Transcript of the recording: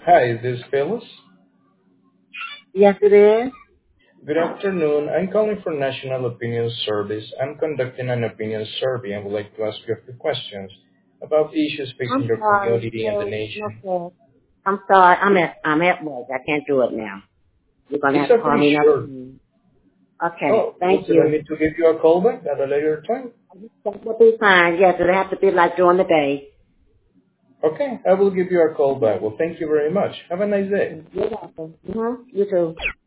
Hi, is this Phyllis? Yes, it is. Good afternoon. I'm calling for National Opinion Service. I'm conducting an opinion survey and would like to ask you a few questions about the issues facing I'm your sorry. community and the No, no, nation. sir. I'm sorry. I'm at work. I can't do it now. You're gonna It's have to call okay, me another sure. time. Okay. Oh, would Thank you like you. me to give you a call back at a later time? That will be fine. Yes, it'll have to be like during the day. Okay, I will give you a call back. Well, thank you very much. Have a nice day. You're welcome. You too.